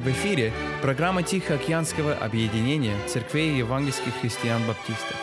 В эфире программа Тихоокеанского объединения церквей евангельских христиан-баптистов.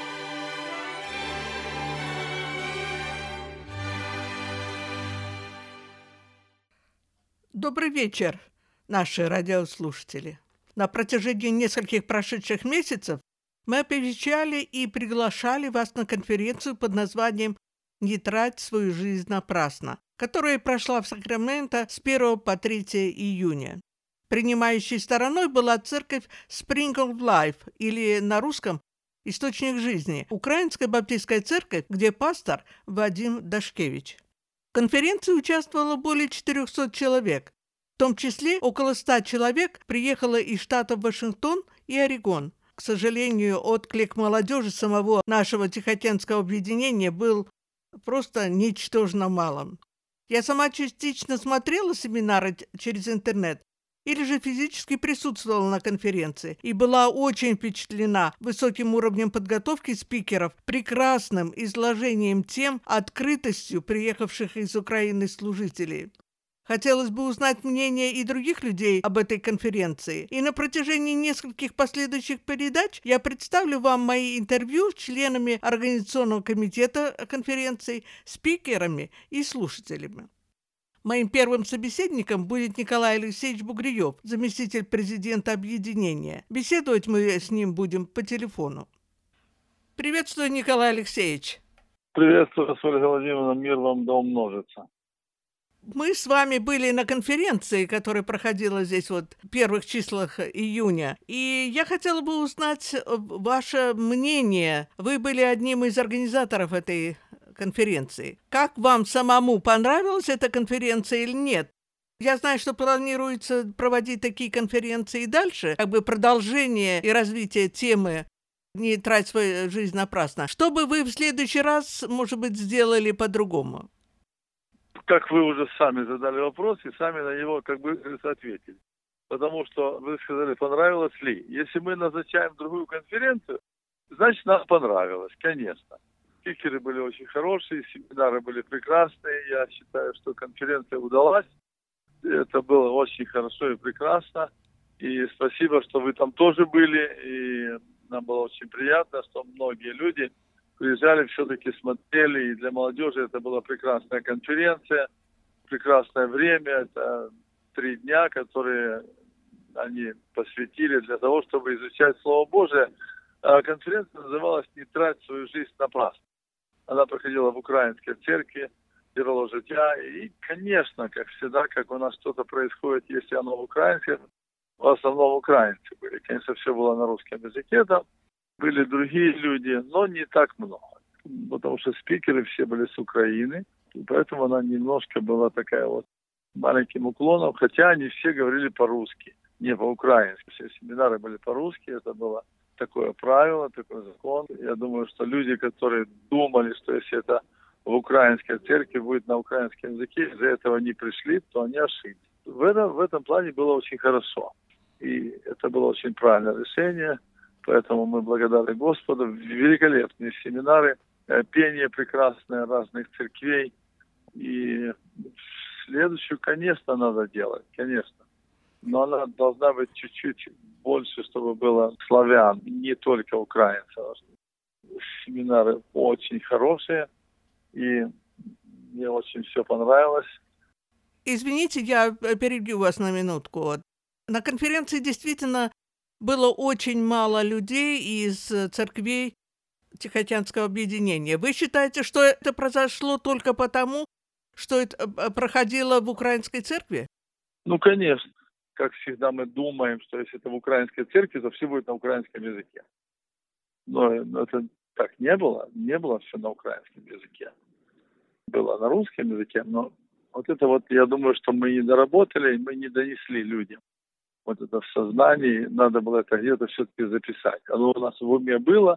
Добрый вечер, наши радиослушатели. На протяжении нескольких прошедших месяцев мы оповещали и приглашали вас на конференцию под названием «Не трать свою жизнь напрасно», которая прошла в Сакраменто с 1 по 3 июня. Принимающей стороной была церковь Spring of Life, или на русском «Источник жизни», украинская баптистская церковь, где пастор Вадим Дашкевич. В конференции участвовало более 400 человек. В том числе около 100 человек приехало из штатов Вашингтон и Орегон. К сожалению, отклик молодежи самого нашего Тихоокеанского объединения был просто ничтожно малым. Я сама частично смотрела семинары через интернет или же физически присутствовала на конференции и была очень впечатлена высоким уровнем подготовки спикеров, прекрасным изложением тем, открытостью приехавших из Украины служителей. Хотелось бы узнать мнение и других людей об этой конференции, и на протяжении нескольких последующих передач я представлю вам мои интервью с членами Организационного комитета конференции, спикерами и слушателями. Моим первым собеседником будет Николай Алексеевич Бугриев, заместитель президента объединения. Беседовать мы с ним будем по телефону. Приветствую, Николай Алексеевич. Приветствую, Ольга Владимировна, мир вам да умножится. Мы с вами были на конференции, которая проходила здесь в первых числах июня, и я хотела бы узнать ваше мнение. Вы были одним из организаторов этой конференции. Как вам самому, понравилась эта конференция или нет? Я знаю, что планируется проводить такие конференции и дальше, как бы продолжение и развитие темы «Не трать свою жизнь напрасно». Что бы вы в следующий раз, может быть, сделали по-другому? Как вы уже сами задали вопрос и сами на него как бы ответили. Потому что вы сказали, понравилось ли. Если мы назначаем другую конференцию, значит, нам понравилось, конечно. Спикеры были очень хорошие, семинары были прекрасные. Я считаю, что конференция удалась. Это было очень хорошо и прекрасно. И спасибо, что вы там тоже были. И нам было очень приятно, что многие люди приезжали, все-таки смотрели. И для молодежи это была прекрасная конференция, прекрасное время. Это 3 дня, которые они посвятили для того, чтобы изучать Слово Божие. А конференция называлась «Не трать свою жизнь напрасно». Она проходила в украинской церкви, «Джерело життя». И, конечно, как всегда, как у нас что-то происходит, если оно в украинском, в основном украинцы были. Конечно, все было на русском языке там. Были другие люди, но не так много. Потому что спикеры все были с Украины. И поэтому она немножко была такая вот маленьким уклоном. Хотя они все говорили по-русски, не по-украински. Все семинары были по-русски, это было такое правило, такой закон. Я думаю, что люди, которые думали, что если это в украинской церкви будет на украинском языке, из-за этого не пришли, то они ошиблись. В этом плане было очень хорошо. И это было очень правильное решение. Поэтому мы благодарны Господу. Великолепные семинары, пение прекрасное разных церквей. И следующую, конечно, надо делать, конечно. Но она должна быть чуть-чуть больше, чтобы было славян, не только украинцев. Семинары очень хорошие, и мне очень все понравилось. Извините, я перебью вас на минутку. На конференции действительно было очень мало людей из церквей Тихоокеанского объединения. Вы считаете, что это произошло только потому, что это проходило в украинской церкви? Ну, конечно. Как всегда мы думаем, что если это в украинской церкви, то все будет на украинском языке. Но это так не было. Не было все на украинском языке. Было на русском языке, но вот это вот, я думаю, что мы не доработали, мы не донесли людям. Вот это в сознании, надо было это где-то все-таки записать. Оно у нас в уме было,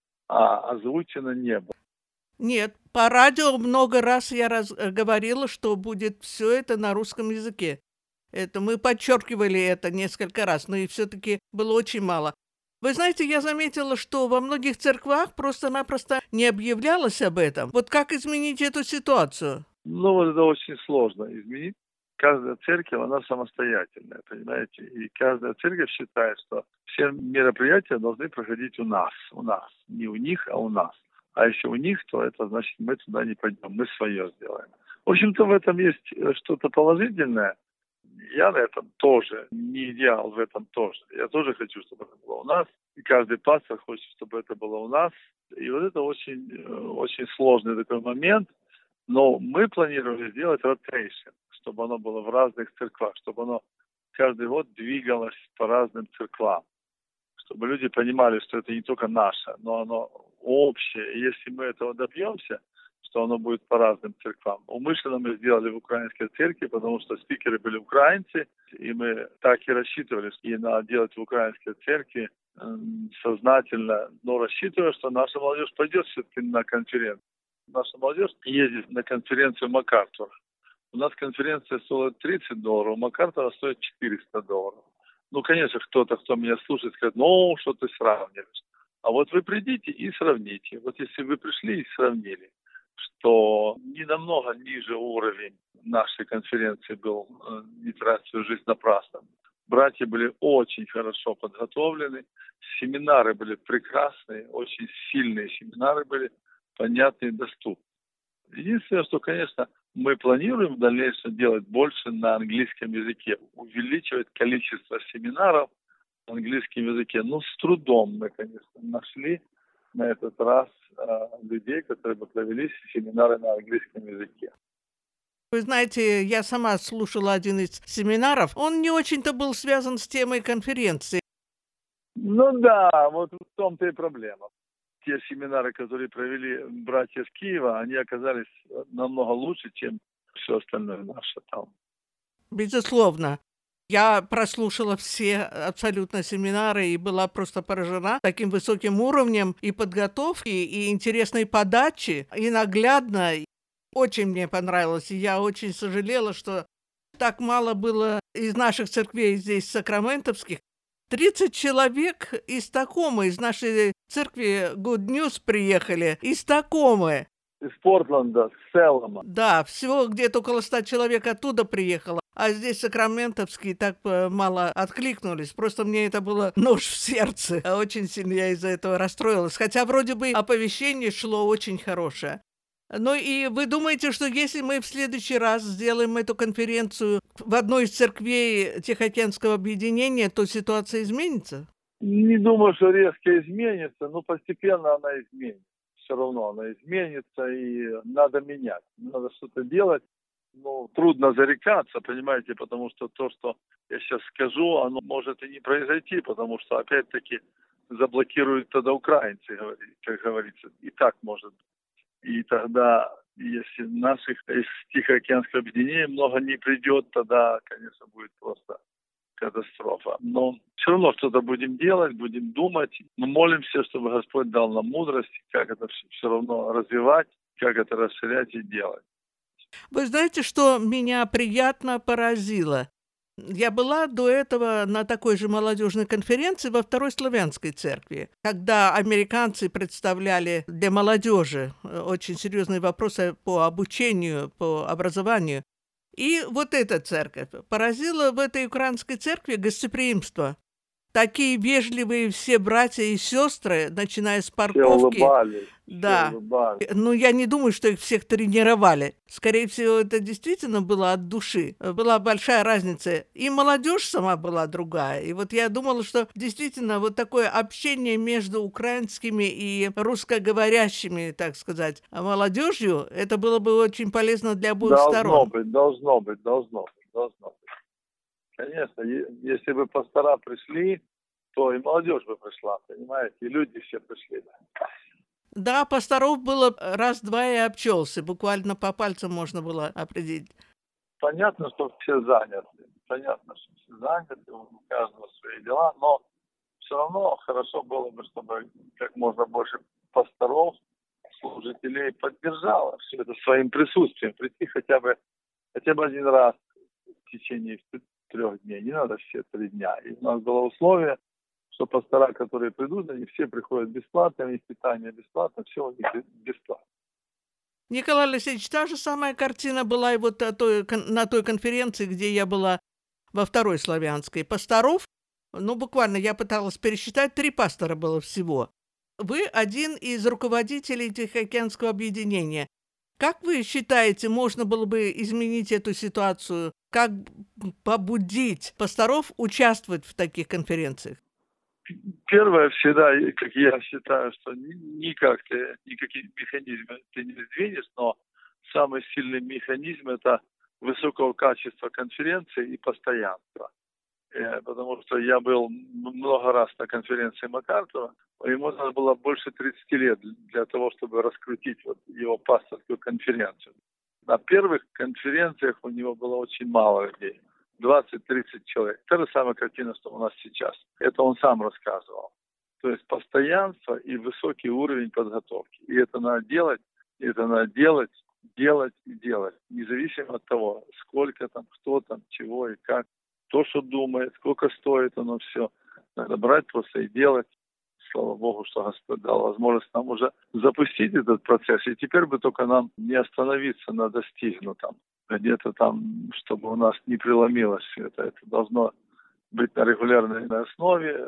а озвучено не было. Нет, по радио много раз я говорила, что будет все это на русском языке. Это мы подчеркивали это несколько раз, но и все-таки было очень мало. Вы знаете, я заметила, что во многих церквах просто-напросто не объявлялось об этом. Вот как изменить эту ситуацию? Ну, вот это очень сложно изменить. каждая церковь, она самостоятельная, понимаете? И каждая церковь считает, что все мероприятия должны проходить у нас. Не у них, а у нас. А если у них, то это значит, мы туда не пойдем, мы свое сделаем. В общем-то, в этом есть что-то положительное. Я на этом тоже, не идеал в этом тоже. Я тоже хочу, чтобы это было у нас. И каждый пастор хочет, чтобы это было у нас. И вот это очень, очень сложный такой момент. Но мы планировали сделать rotation, чтобы оно было в разных церквах, чтобы оно каждый год двигалось по разным церквам. Чтобы люди понимали, что это не только наше, но оно общее. И если мы этого добьемся, что оно будет по разным церквам. Умышленно мы сделали в украинской церкви, потому что спикеры были украинцы, и мы так и рассчитывали, и надо делать в украинской церкви сознательно, но рассчитывая, что наша молодежь пойдет все-таки на конференцию. Наша молодежь ездит на конференцию МакАртура. У нас конференция стоит $30, у МакАртура стоит $400. Ну, конечно, кто-то, кто меня слушает, скажет, ну, что ты сравниваешь. А вот вы придите и сравните. Вот если вы пришли и сравнили, что не намного ниже уровень нашей конференции был «Не трать свою жизнь напрасно». Братья были очень хорошо подготовлены, семинары были прекрасные, очень сильные семинары были, понятные и доступны. Единственное, что, конечно, мы планируем в дальнейшем делать больше на английском языке, увеличивать количество семинаров на английском языке. Ну, с трудом мы, конечно, нашли на этот раз людей, которые бы провели семинары на английском языке. Вы знаете, я сама слушала один из семинаров. Он не очень-то был связан с темой конференции. Ну да, вот в том-то и проблема. Те семинары, которые провели братья из Киева, они оказались намного лучше, чем все остальное наше там. Безусловно. Я прослушала все абсолютно семинары и была просто поражена таким высоким уровнем и подготовки, и интересной подачи, и наглядно. Очень мне понравилось, и я очень сожалела, что так мало было из наших церквей здесь, сакраментовских. 30 человек из Такомы, из нашей церкви Good News приехали, из Такомы. Из Портленда, с Селома. Да, всего где-то около 100 человек оттуда приехало. А здесь сакраментовские так мало откликнулись. Просто мне это было нож в сердце. Очень сильно я из-за этого расстроилась. Хотя вроде бы оповещение шло очень хорошее. Ну и вы думаете, что если мы в следующий раз сделаем эту конференцию в одной из церквей Тихоокеанского объединения, то ситуация изменится? Не думаю, что резко изменится, но постепенно она изменится. Все равно она изменится, и надо менять. Надо что-то делать. Ну, трудно зарекаться, понимаете, потому что то, что я сейчас скажу, оно может и не произойти, потому что, опять-таки, заблокируют тогда украинцы, как говорится. И так может быть. И тогда, если наших из Тихоокеанского объединения много не придет, тогда, конечно, будет просто катастрофа. Но все равно что-то будем делать, будем думать. Мы молимся, чтобы Господь дал нам мудрость, как это все равно развивать, как это расширять и делать. Вы знаете, что меня приятно поразило? Я была до этого на такой же молодежной конференции во Второй Славянской церкви, когда американцы представляли для молодежи очень серьезные вопросы по обучению, по образованию. И вот эта церковь поразила в этой украинской церкви гостеприимство. Такие вежливые все братья и сестры, начиная с парковки. Все улыбались. Да. Все улыбались. Ну, я не думаю, что их всех тренировали. Скорее всего, это действительно было от души. Была большая разница. И молодежь сама была другая. И вот я думала, что действительно вот такое общение между украинскими и русскоговорящими, так сказать, молодежью, это было бы очень полезно для обоих сторон. Должно быть. Конечно, если бы пастора пришли, то и молодежь бы пришла, понимаете, и люди все пришли. Да, пасторов было раз-два и обчелся, буквально по пальцам можно было определить. Понятно, что все заняты, у каждого свои дела, но все равно хорошо было бы, чтобы как можно больше пасторов, служителей поддержало все это своим присутствием, прийти хотя бы один раз в течение 3 дней, не надо все 3 дня. И у нас было условие, что пастора, которые придут, они все приходят бесплатно, у них питание бесплатно, все у них бесплатно. Николай Алексеевич, та же самая картина была и вот на той конференции, где я была во второй славянской. Пасторов, буквально я пыталась пересчитать, 3 пастора было всего. Вы один из руководителей Тихоокеанского объединения. Как вы считаете, можно было бы изменить эту ситуацию? Как побудить пасторов участвовать в таких конференциях? Первое, всегда, как я считаю, что никакие механизмы ты не сдвинешь, но самый сильный механизм – это высокого качества конференции и постоянства. Потому что я был много раз на конференции МакАртура, ему надо было больше 30 лет для того, чтобы раскрутить его пасторскую конференцию. На первых конференциях у него было очень мало людей. 20-30 человек. Та же самая картина, что у нас сейчас. Это он сам рассказывал. То есть постоянство и высокий уровень подготовки. И это надо делать, делать и делать. Независимо от того, сколько там, кто там, чего и как. То, что думает, сколько стоит оно все. Надо брать просто и делать. Слава Богу, что Господь дал возможность нам уже запустить этот процесс. И теперь бы только нам не остановиться на достигнутом. Где-то там, чтобы у нас не преломилось все это. Это должно быть на регулярной основе.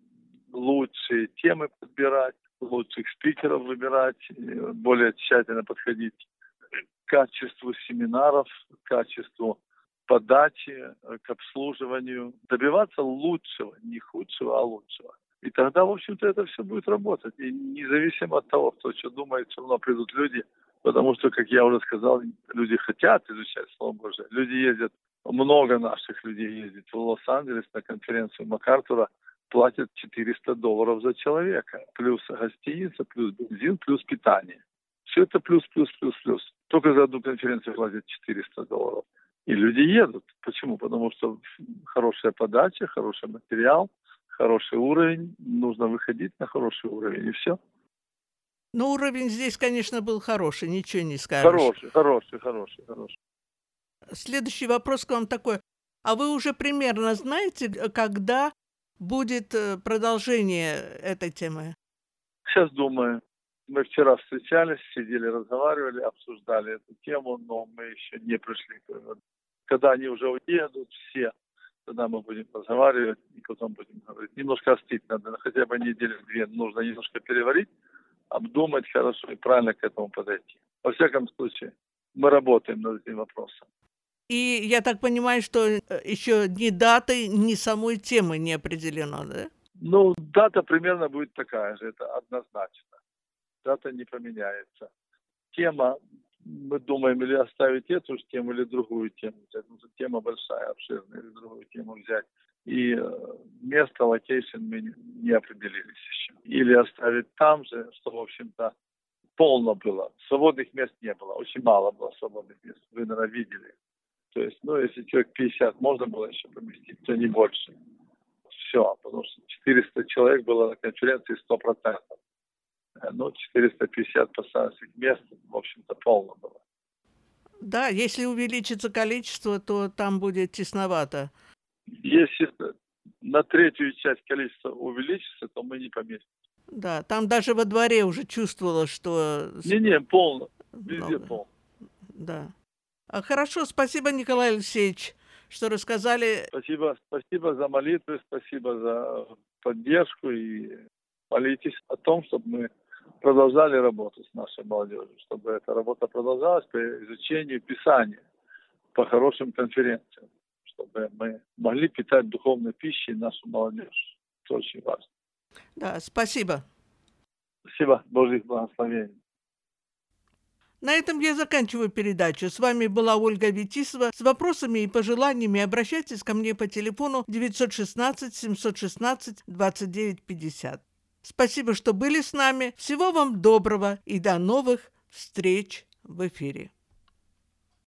Лучшие темы подбирать, лучших спикеров выбирать, более тщательно подходить к качеству семинаров, к качеству подачи, к обслуживанию. Добиваться лучшего, не худшего, а лучшего. И тогда, в общем-то, это все будет работать. И независимо от того, кто что думает, все равно придут люди. Потому что, как я уже сказал, люди хотят изучать Слово Божие. Люди ездят, много наших людей ездит в Лос-Анджелес на конференцию МакАртура, платят $400 за человека. Плюс гостиница, плюс бензин, плюс питание. Все это плюс. Только за одну конференцию платят $400. И люди едут. Почему? Потому что хорошая подача, хороший материал, хороший уровень. Нужно выходить на хороший уровень, и все. Но уровень здесь, конечно, был хороший, ничего не скажешь. Хороший. Следующий вопрос к вам такой. А вы уже примерно знаете, когда будет продолжение этой темы? Сейчас думаю. Мы вчера встречались, сидели, разговаривали, обсуждали эту тему, но мы еще не пришли к выводу. Когда они уже уедут все, тогда мы будем разговаривать и потом будем говорить. Немножко остыть надо, хотя бы неделю-две нужно немножко переварить, обдумать хорошо и правильно к этому подойти. Во всяком случае, мы работаем над этим вопросом. И я так понимаю, что еще ни даты, ни самой темы не определено, да? Дата примерно будет такая же, это однозначно. Дата не поменяется. Тема, мы думаем, или оставить эту же тему, или другую тему взять. Тема большая, обширная, или другую тему взять. И место, локейшн мы не определились еще. Или оставить там же, что, в общем-то, полно было. Свободных мест не было. Очень мало было свободных мест. Вы, наверное, видели. То есть, если человек 50 можно было еще поместить, то не больше. Все, потому что 400 человек было на конференции 100%. 450 посадочных мест, в общем-то, полно было. Да, если увеличится количество, то там будет тесновато. Если на третью часть количества увеличится, то мы не поместим. Да, там даже во дворе уже чувствовала, что... Не, полно. Везде полно. Да. Хорошо, спасибо, Николай Алексеевич, что рассказали. Спасибо за молитвы, спасибо за поддержку. И молитесь о том, чтобы мы продолжали работу с нашей молодежью, чтобы эта работа продолжалась по изучению Писания, по хорошим конференциям, чтобы мы могли питать духовной пищей нашу молодежь. Это очень важно. Да, спасибо. Спасибо, Божьих благословений. На этом я заканчиваю передачу. С вами была Ольга Витисова. С вопросами и пожеланиями обращайтесь ко мне по телефону 916 716 29 50. Спасибо, что были с нами. Всего вам доброго и до новых встреч в эфире.